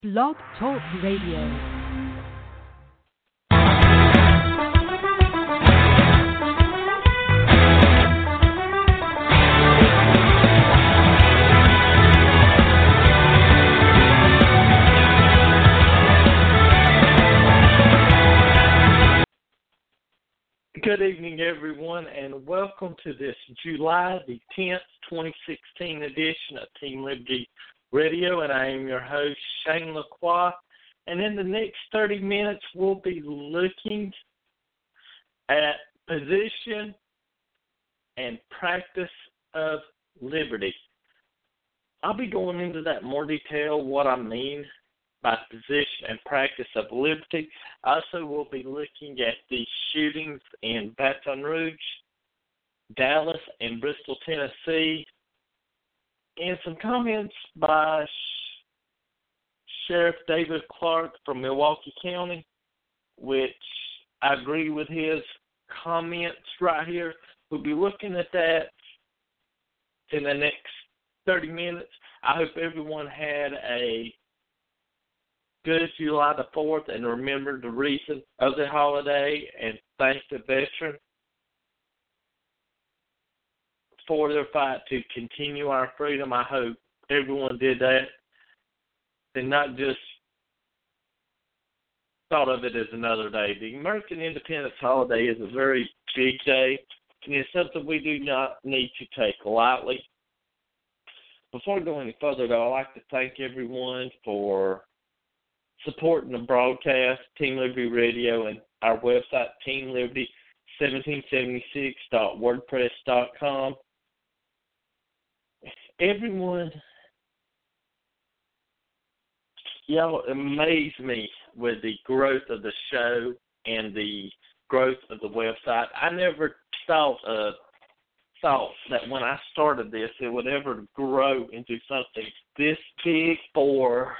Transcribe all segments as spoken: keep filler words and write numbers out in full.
Blog Talk Radio. Good evening, everyone, and welcome to this July the tenth, twenty sixteen edition of Team Liberty Radio, and I am your host, Shane Lacroix, and in the next thirty minutes, we'll be looking at position and practice of liberty. I'll be going into that in more detail, what I mean by position and practice of liberty. Also, we'll be looking at the shootings in Baton Rouge, Dallas, and Bristol, Tennessee, and some comments by Sheriff David Clark from Milwaukee County, which I agree with his comments right here. We'll be looking at that in the next thirty minutes. I hope everyone had a good July the fourth and remember the reason of the holiday and thank the veteran for their fight to continue our freedom. I hope everyone did that and not just thought of it as another day. The American Independence Holiday is a very big day, and it's something we do not need to take lightly. Before we go any further, though, I'd like to thank everyone for supporting the broadcast, Team Liberty Radio, and our website, team liberty seventeen seventy-six dot wordpress dot com. Everyone, y'all amaze me with the growth of the show and the growth of the website. I never thought uh, thought that when I started this, it would ever grow into something this big for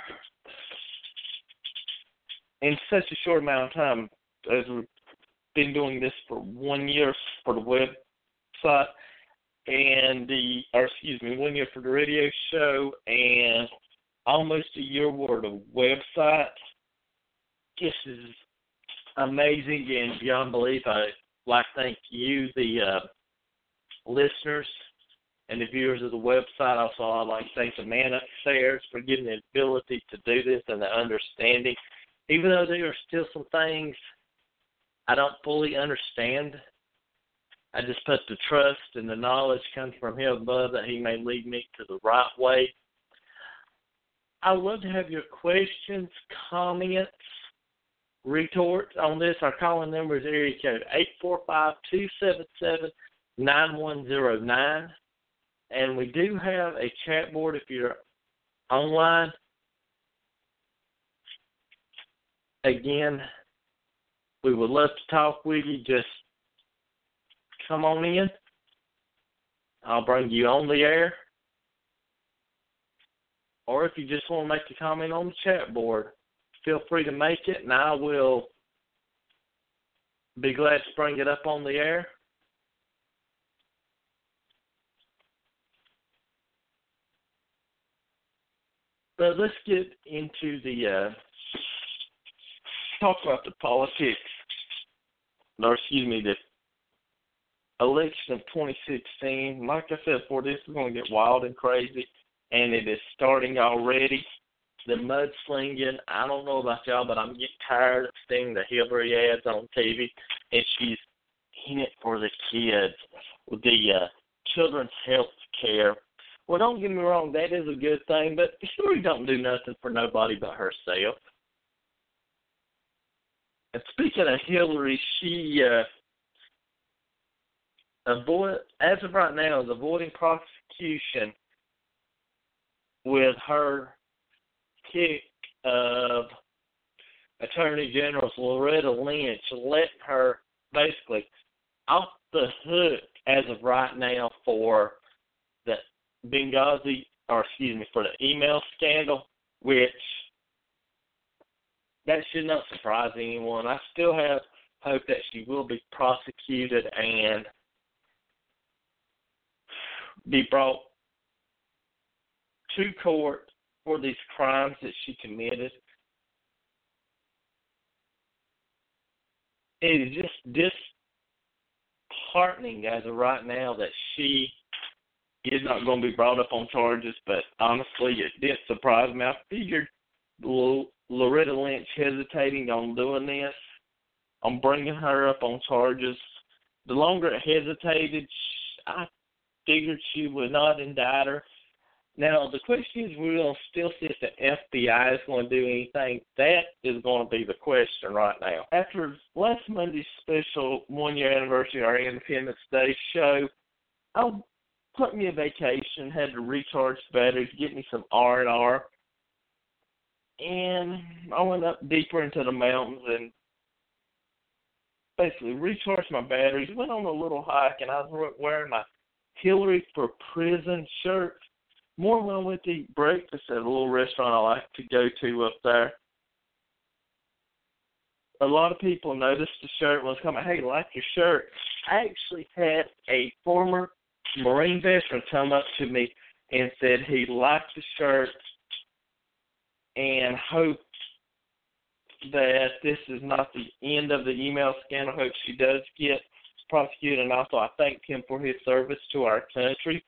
in such a short amount of time. As we've been doing this for one year for the website and the, or excuse me, one year for the radio show and almost a year worth of website. This is amazing and beyond belief. I like to thank you, the uh, listeners and the viewers of the website. Also, I'd like to thank the man upstairs for giving the ability to do this and the understanding. Even though there are still some things I don't fully understand, I just put the trust and the knowledge comes from him above that he may lead me to the right way. I would love to have your questions, comments, retorts on this. Our calling number is area code eight four five, two seven seven, nine one zero nine. And we do have a chat board if you're online. Again, we would love to talk with you. Just come on in. I'll bring you on the air. Or if you just want to make a comment on the chat board, feel free to make it, and I will be glad to bring it up on the air. But let's get into the uh, talk about the politics, or excuse me, the election of twenty sixteen. Like I said before, this is going to get wild and crazy, and it is starting already. The mudslinging, I don't know about y'all, but I'm getting tired of seeing the Hillary ads on T V, and she's in it for the kids with the uh, children's health care. Well, don't get me wrong, that is a good thing, but Hillary don't do nothing for nobody but herself. And speaking of Hillary, she, uh, avoid, as of right now, is avoiding prosecution with her kick of Attorney General Loretta Lynch, letting her basically off the hook as of right now for the Benghazi, or excuse me, for the email scandal, which that should not surprise anyone. I still have hope that she will be prosecuted and be brought to court for these crimes that she committed. It is just disheartening as of right now that she is not going to be brought up on charges, but honestly, it didn't surprise me. I figured L- Loretta Lynch hesitating on doing this, on bringing her up on charges, the longer it hesitated, I figured she would not indict her. Now, the question is, we're going to still see if the F B I is going to do anything. That is going to be the question right now. After last Monday's special one-year anniversary of our Independence Day show, I took me a vacation, had to recharge batteries, get me some R and R, and I went up deeper into the mountains and basically recharged my batteries, went on a little hike, and I was wearing my Hillary for Prison shirt. More when I went to eat breakfast at a little restaurant I like to go to up there. A lot of people noticed the shirt and was coming, hey, like your shirt. I actually had a former Marine veteran come up to me and said he liked the shirt and hoped that this is not the end of the email scandal. I hope she does get prosecuted, and also I thanked him for his service to our country.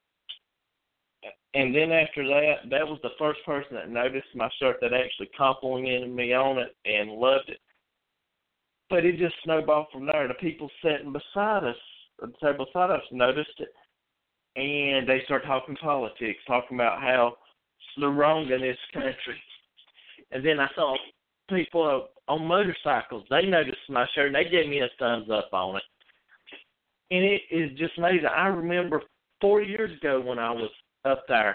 And then after that, that was the first person that noticed my shirt that actually complimented me on it and loved it. But it just snowballed from there. The people sitting beside us, the table beside us, noticed it, and they started talking politics, talking about how it's wrong in this country. And then I saw people on motorcycles. They noticed my shirt, and they gave me a thumbs up on it. And it is just amazing. I remember four years ago when I was up there,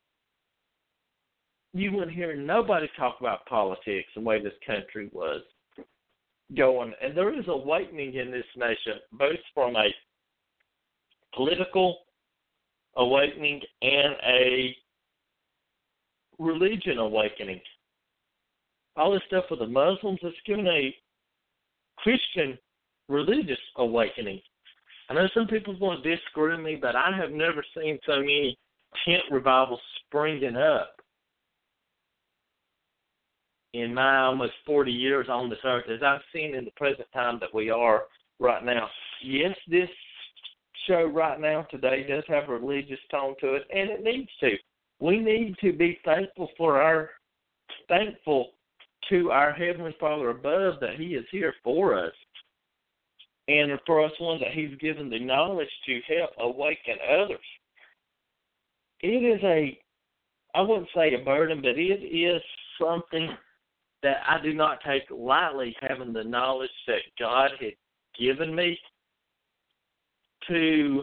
you wouldn't hear nobody talk about politics and the way this country was going. And there is awakening in this nation, both from a political awakening and a religion awakening. All this stuff with the Muslims is giving a Christian religious awakening. I know some people want to disagree with me, but I have never seen so many tent revivals springing up in my almost forty years on this earth as I've seen in the present time that we are right now. Yes, this show right now today does have a religious tone to it, and it needs to. We need to be thankful for our, thankful to our Heavenly Father above that He is here for us. And for us ones that He's given the knowledge to help awaken others. It is a, I wouldn't say a burden, but it is something that I do not take lightly, having the knowledge that God had given me to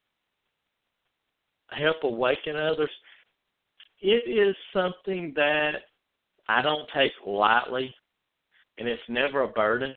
help awaken others. It is something that I don't take lightly, and it's never a burden.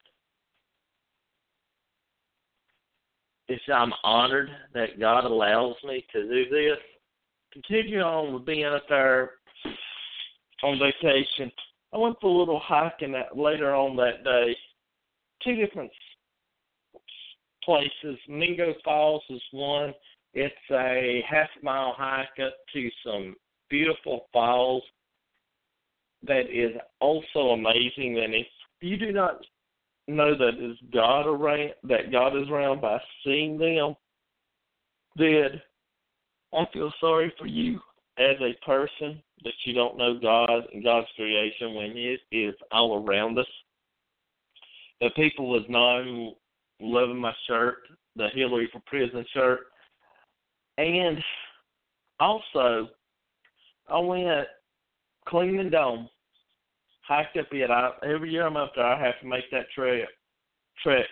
It's, I'm honored that God allows me to do this. Continue on with being up there on vacation. I went for a little hiking that, later on that day. Two different places. Mingo Falls is one. It's a half-mile hike up to some beautiful falls that is also amazing. And if you do not know that is God around, that God is around by seeing them, then I feel sorry for you as a person that you don't know God and God's creation when it is all around us. The people was not loving my shirt, the Hillary for Prison shirt. And also, I went Clingman Dome, hiked up it. I, every year I'm up there, I have to make that trek. trek.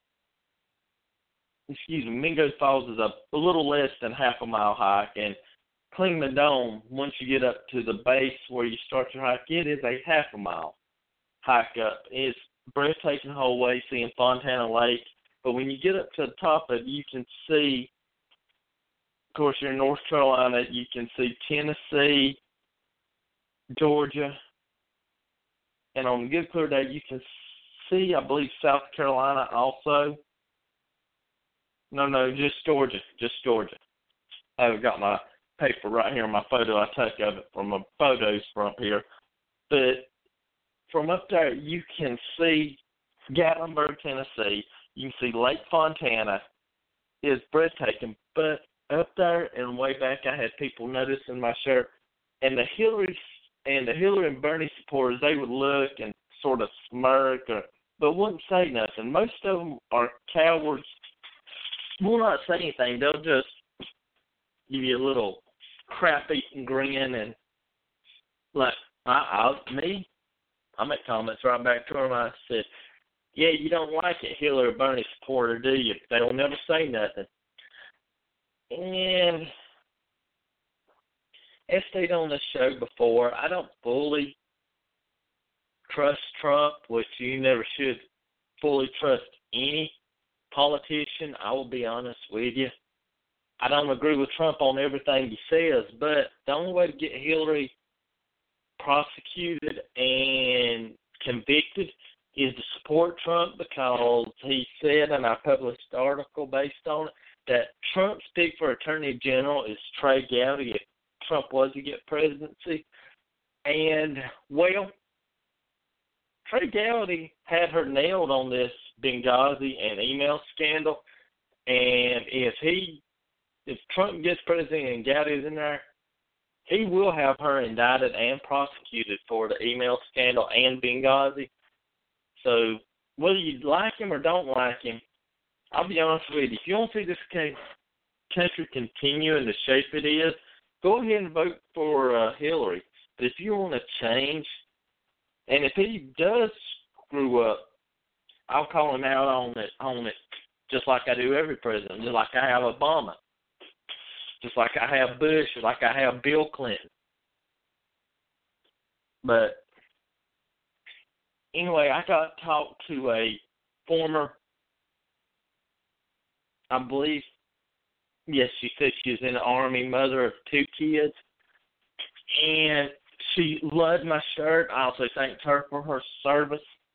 Excuse me, Mingo Falls is a, a little less than half a mile hike, and Clingman Dome, once you get up to the base where you start your hike, it is a half a mile hike up. It's breathtaking the whole way, seeing Fontana Lake. But when you get up to the top of it, you can see, of course, you're in North Carolina, you can see Tennessee, Georgia, and on a good clear day, you can see, I believe, South Carolina also. No, no, just Georgia, just Georgia. I've got my paper right here in my photo. I took of it from a photos from up here. But from up there, you can see Gatlinburg, Tennessee. You can see Lake Fontana. It's breathtaking. But up there and way back, I had people noticing my shirt. And the Hillary and the Hillary and Bernie supporters, they would look and sort of smirk, or, but wouldn't say nothing. Most of them are cowards. Will not say anything. They'll just give you a little crap-eating grin and like, I, I, me, I make comments right back to them. I said, yeah, you don't like it, Hillary or Bernie supporter, do you? They'll never say nothing. And I've stayed on this show before. I don't fully trust Trump, which you never should fully trust any politician. I will be honest with you. I don't agree with Trump on everything he says, but the only way to get Hillary prosecuted and convicted is to support Trump, because he said, and I published an article based on it, that Trump's pick for Attorney General is Trey Gowdy if Trump was to get presidency. And, well, Trey Gowdy had her nailed on this Benghazi and email scandal, and if he, if Trump gets president and Gowdy's in there, he will have her indicted and prosecuted for the email scandal and Benghazi. So whether you like him or don't like him, I'll be honest with you, if you want to see this case, country continue in the shape it is, go ahead and vote for uh, Hillary. But if you want to change, and if he does screw up, I'll call him out on it, on it, just like I do every president, just like I have Obama, just like I have Bush, just like I have Bill Clinton. But anyway, I got to talk to a former, I believe, yes, she said she was in the Army, mother of two kids, and she loved my shirt. I also thanked her for her service.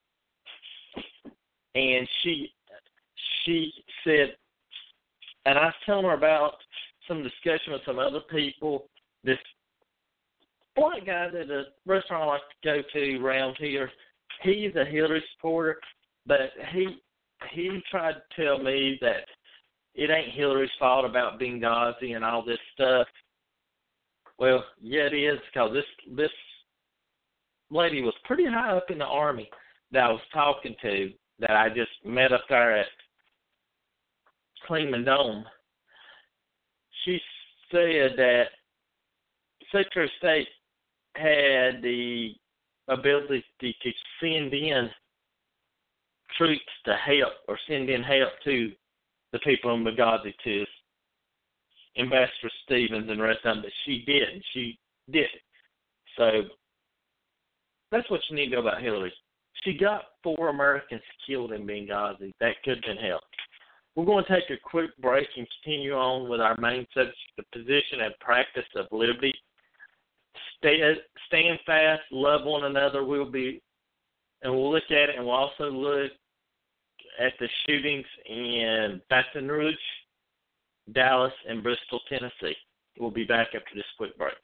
And she she said, and I was telling her about some discussion with some other people. This white guy at a restaurant I like to go to around here, he's a Hillary supporter, but he he tried to tell me that it ain't Hillary's fault about Benghazi and all this stuff. Well, yeah, it is, because this this lady was pretty high up in the Army that I was talking to, that I just met up there at Cleveland Dome. She said that Secretary of State had the ability to send in troops to help, or send in help to the people in Benghazi, to Ambassador Stevens and the rest of them, but she didn't. She didn't. So that's what you need to know about Hillary. She got four Americans killed in Benghazi. That could have been helped. We're going to take a quick break and continue on with our main subject, the position and practice of liberty. Stay, stand fast, love one another. We'll be, and we'll look at it, and we'll also look at the shootings in Baton Rouge, Dallas, and Bristol, Tennessee. We'll be back after this quick break.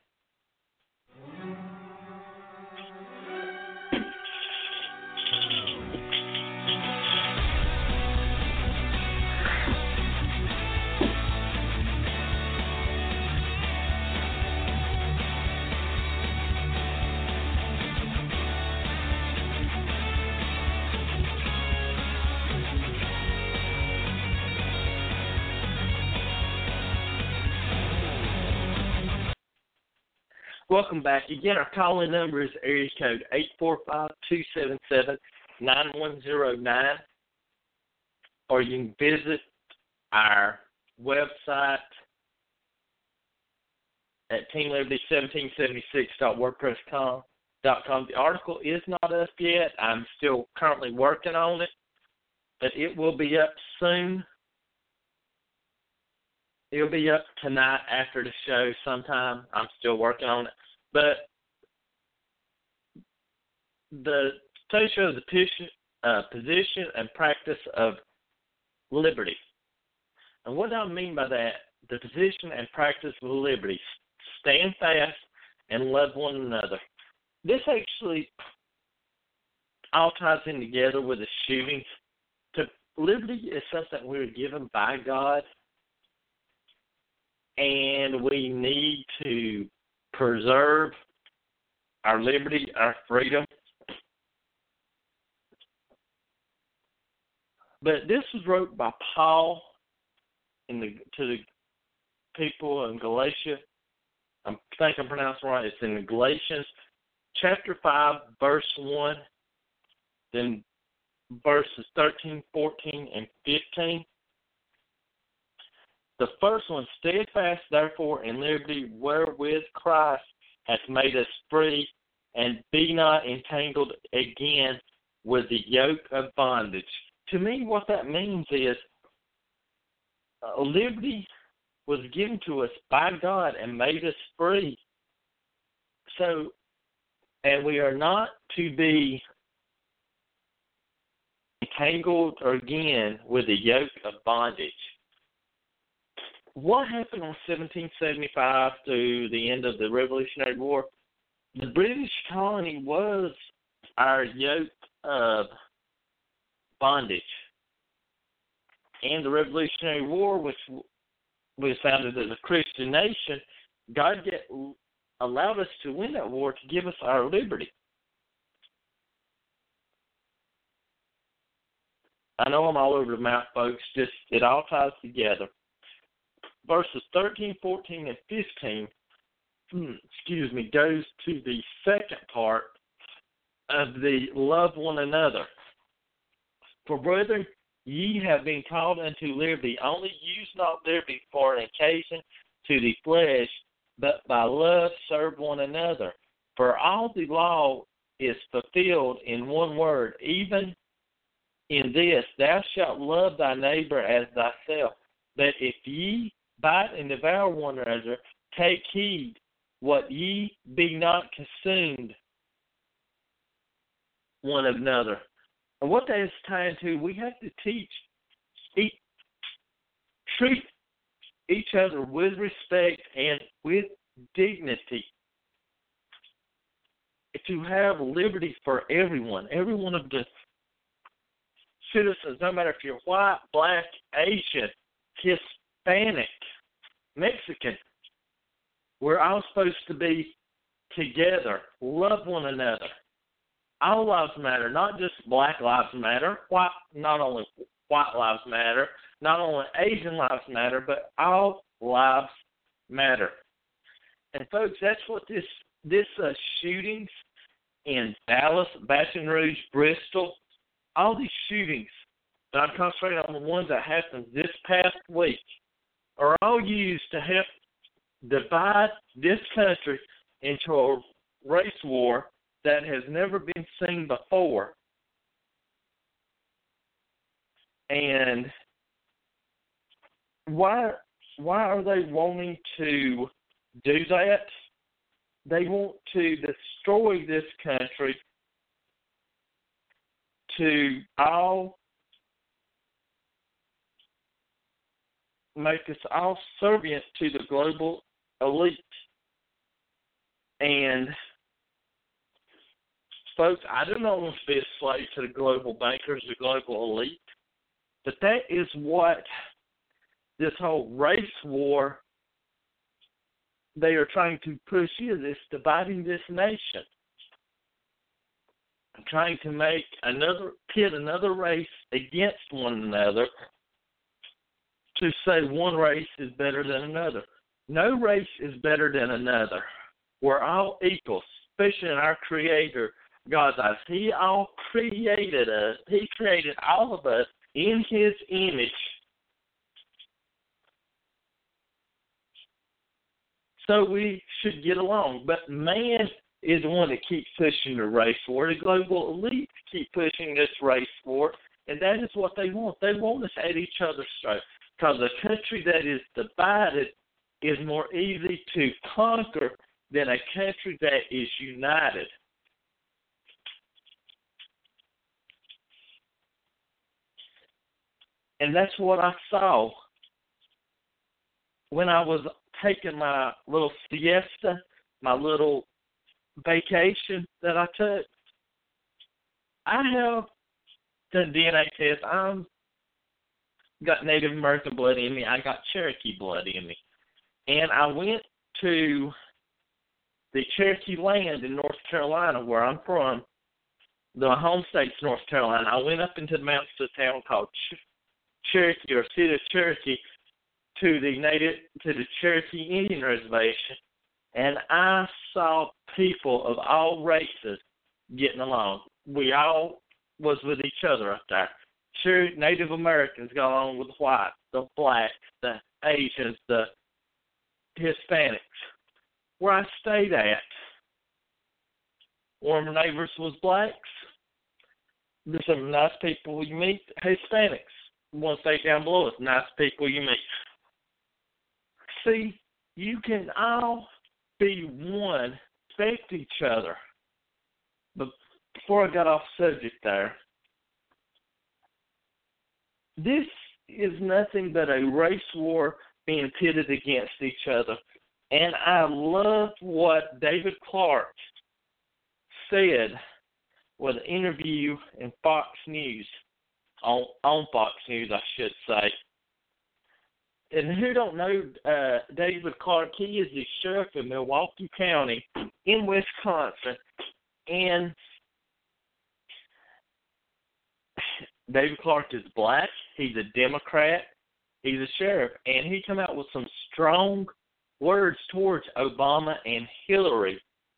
Welcome back. Again, our calling number is area code eight four five, two seven seven, nine one zero nine, or you can visit our website at team liberty seventeen seventy-six dot wordpress dot com. The article is not up yet. I'm still currently working on it, but it will be up soon. It'll be up tonight after the show sometime. I'm still working on it. But the study shows the position, uh, position and practice of liberty. And what I mean by that, the position and practice of liberty. stand fast and love one another. This actually all ties in together with the shootings. To, liberty is something we were given by God, and we need to preserve our liberty, our freedom. But this was wrote by Paul in the, to the people in Galatia. I think I'm pronouncing it right. It's in Galatians chapter five, verse one, then verses thirteen, fourteen, and fifteen. The first one, steadfast therefore in liberty wherewith Christ hath made us free, and be not entangled again with the yoke of bondage. To me, what that means is uh, liberty was given to us by God and made us free. So, and we are not to be entangled again with the yoke of bondage. What happened in seventeen seventy-five through the end of the Revolutionary War? The British colony was our yoke of bondage. And the Revolutionary War, which was founded as a Christian nation, God get, allowed us to win that war to give us our liberty. I know I'm all over the map, folks. Just it all ties together. Verses thirteen, fourteen, and fifteen, excuse me, goes to the second part of the love one another. For brethren, ye have been called unto liberty. Only use not liberty for an occasion to the flesh, but by love serve one another. For all the law is fulfilled in one word, even in this, thou shalt love thy neighbor as thyself. But if ye bite and devour one another, take heed what ye be not consumed one another. And what that is tying to, we have to teach, each, treat each other with respect and with dignity. To have liberty for everyone, every one of the citizens, no matter if you're white, black, Asian, Hispanic, Mexican, we're all supposed to be together, love one another. All lives matter, not just black lives matter, white, not only white lives matter, not only Asian lives matter, but all lives matter. And folks, that's what this this uh, shootings in Dallas, Baton Rouge, Bristol, all these shootings that I'm concentrating on, the ones that happened this past week, are all used to help divide this country into a race war that has never been seen before. And why why are they wanting to do that? They want to destroy this country to all make us all subservient to the global elite. And folks, I do not want to be a slave to the global bankers, the global elite, but that is what this whole race war they are trying to push is. It's dividing this nation, trying to make another pit another race against one another to say one race is better than another. No race is better than another. We're all equal, especially in our Creator, God's eyes. He all created us. He created all of us in His image. So we should get along. But man is the one that keeps pushing the race war. The global elite keep pushing this race war, and that is what they want. They want us at each other's throats. Because a country that is divided is more easy to conquer than a country that is united. And that's what I saw when I was taking my little siesta, my little vacation that I took, I have done D N A test. I'm got Native American blood in me. I got Cherokee blood in me. And I went to the Cherokee land in North Carolina, where I'm from. The home state's North Carolina. I went up into the mountains to a town called Ch- Cherokee, or City of Cherokee, to the native, to the Cherokee Indian Reservation, and I saw people of all races getting along. We all was with each other up there. Sure, Native Americans got along with the whites, the blacks, the Asians, the Hispanics. Where I stayed at, one of my neighbors was blacks. There's some nice people you meet. Hispanics, one state down below us, nice people you meet. See, you can all be one, respect each other. But before I got off subject there, this is nothing but a race war being pitted against each other. And I love what David Clark said with an interview in Fox News, on, on Fox News, I should say. And who don't know uh, David Clark, he is the sheriff of Milwaukee County in Wisconsin. And David Clark is black. He's a Democrat. He's a sheriff. And he come out with some strong words towards Obama and Hillary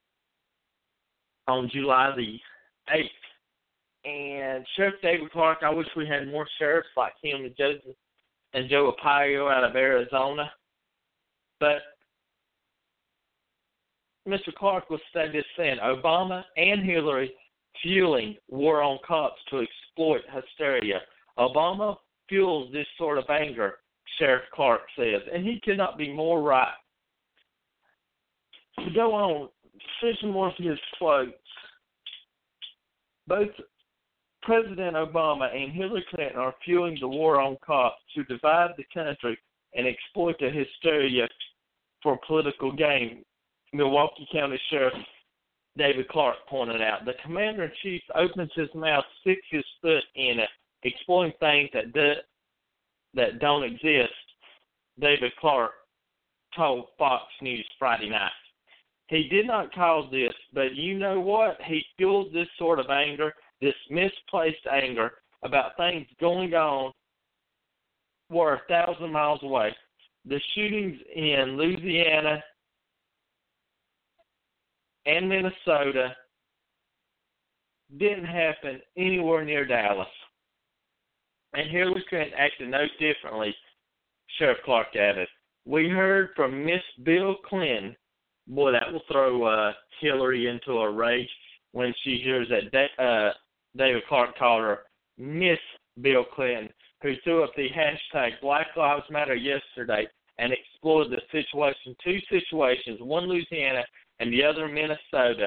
on July the eighth. And Sheriff David Clark, I wish we had more sheriffs like him and Joseph and Joe Arpaio out of Arizona. But Mister Clark was stated saying Obama and Hillary fueling war on cops to exploit hysteria. Obama fuels this sort of anger, Sheriff Clark says, and he cannot be more right. To go on, see some more of his quotes. Both President Obama and Hillary Clinton are fueling the war on cops to divide the country and exploit the hysteria for political gain, Milwaukee County Sheriff David Clark pointed out. The Commander-in-Chief opens his mouth, sticks his foot in it, exploiting things that, do, that don't exist, David Clark told Fox News Friday night. He did not cause this, but you know what? He fuels this sort of anger, this misplaced anger about things going on were a thousand miles away. The shootings in Louisiana and Minnesota didn't happen anywhere near Dallas. And Hillary Clinton acted no differently, Sheriff Clark added. We heard from Miss Bill Clinton. Boy, that will throw uh, Hillary into a rage when she hears that da- uh, David Clark called her Miss Bill Clinton, who threw up the hashtag Black Lives Matter yesterday and explored the situation, two situations, one Louisiana and the other Minnesota.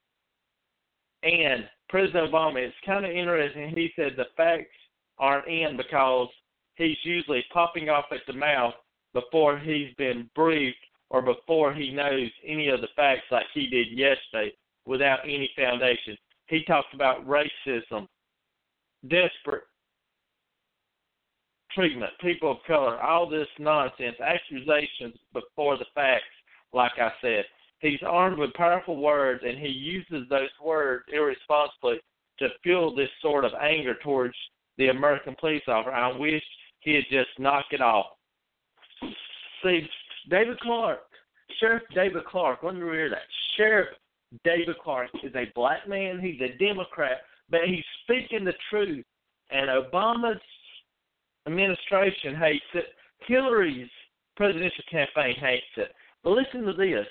And President Obama, it's kind of interesting, he said the facts aren't in because he's usually popping off at the mouth before he's been briefed or before he knows any of the facts like he did yesterday without any foundation. He talked about racism, desperate treatment, people of color, all this nonsense, accusations before the facts, like I said. He's armed with powerful words, and he uses those words irresponsibly to fuel this sort of anger towards the American police officer. I wish he'd just knock it off. See, David Clark, Sheriff David Clark, let me read that. Sheriff David Clark is a black man. He's a Democrat, but he's speaking the truth. And Obama's administration hates it. Hillary's presidential campaign hates it. But listen to this.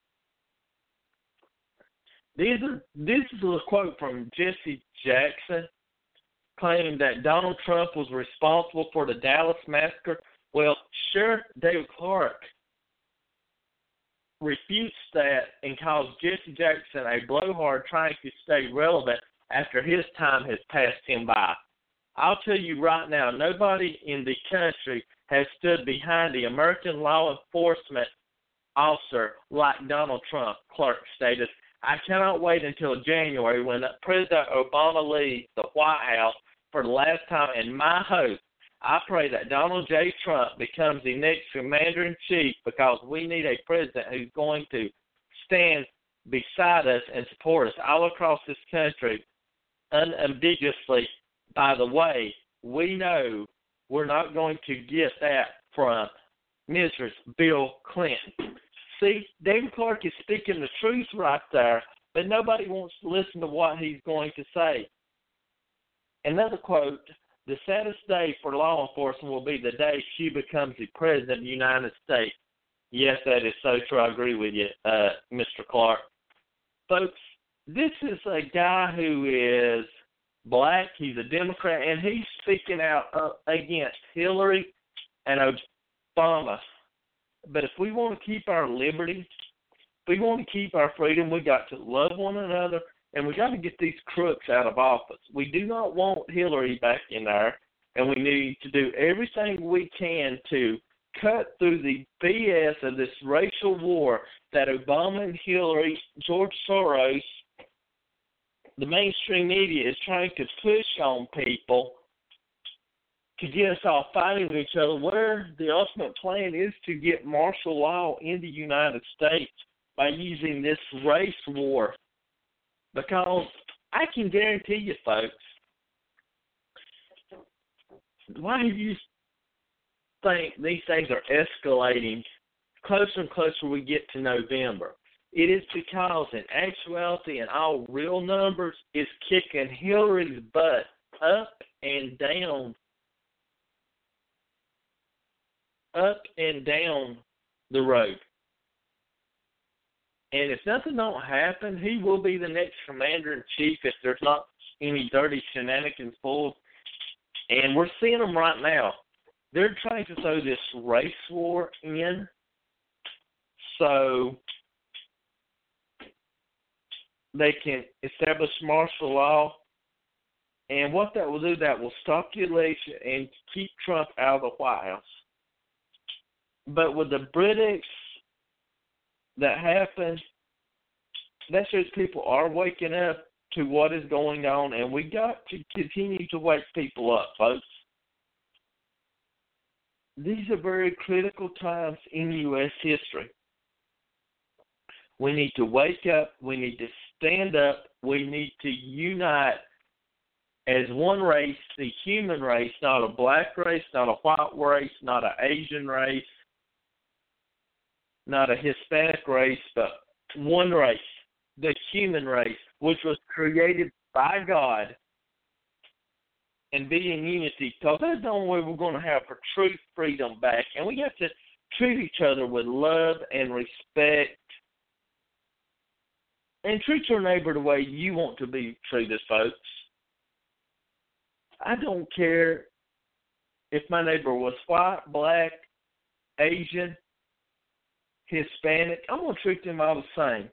These are, this is a quote from Jesse Jackson claiming that Donald Trump was responsible for the Dallas massacre. Well, Sheriff David Clark refutes that and calls Jesse Jackson a blowhard trying to stay relevant after his time has passed him by. I'll tell you right now, nobody in the country has stood behind the American law enforcement officer like Donald Trump, Clark stated. I cannot wait until January when President Obama leaves the White House for the last time, and my hope, I pray that Donald J. Trump becomes the next commander-in-chief, because we need a president who's going to stand beside us and support us all across this country unambiguously. By the way, we know we're not going to get that from Missus Bill Clinton. See, David Clark is speaking the truth right there, but nobody wants to listen to what he's going to say. Another quote, the saddest day for law enforcement will be the day she becomes the President of the United States. Yes, that is so true. I agree with you, uh, Mister Clark. Folks, this is a guy who is black. He's a Democrat, and he's speaking out uh, against Hillary and Obama. But if we want to keep our liberty, if we want to keep our freedom, we got to love one another, and we got to get these crooks out of office. We do not want Hillary back in there, and we need to do everything we can to cut through the B S of this racial war that Obama and Hillary, George Soros, the mainstream media is trying to push on people to get us all fighting with each other, where the ultimate plan is to get martial law in the United States by using this race war. Because I can guarantee you, folks, why do you think these things are escalating closer and closer we get to November? It is because, in actuality, in all real numbers, it's kicking Hillary's butt up and down, up and down the road. And if nothing don't happen, he will be the next commander-in-chief if there's not any dirty shenanigans pulled. And we're seeing them right now. They're trying to throw this race war in so they can establish martial law. And what that will do, that will stop the election and keep Trump out of the White House. But with the British that happened, that shows people are waking up to what is going on, and we got to continue to wake people up, folks. These are very critical times in U S history. We need to wake up. We need to stand up. We need to unite as one race, the human race, not a black race, not a white race, not an Asian race, not a Hispanic race, but one race, the human race, which was created by God, and be in unity, because that's the only way we're going to have for true freedom back. And we have to treat each other with love and respect, and treat your neighbor the way you want to be treated, folks. I don't care if my neighbor was white, black, Asian, Hispanic. I'm going to treat them all the same.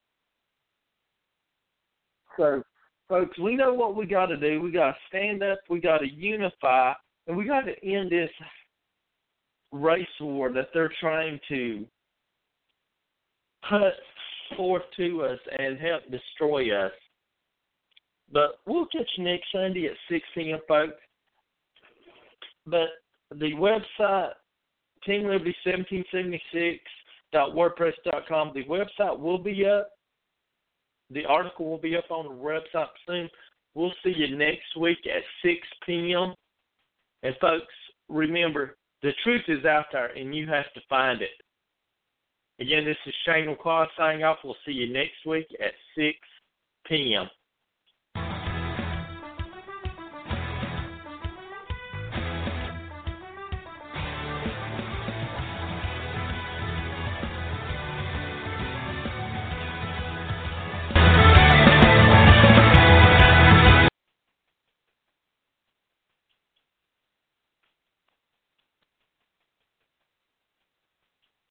So, folks, we know what we got to do. We got to stand up. We got to unify, and we got to end this race war that they're trying to put forth to us and help destroy us. But we'll catch you next Sunday at six p.m., folks. But the website, Team Liberty seventeen seventy-six dot wordpress dot com, the website will be up. The article will be up on the website soon. We'll see you next week at six p.m. And, folks, remember, the truth is out there, and you have to find it. Again, this is Shane McClaw signing off. We'll see you next week at six p.m.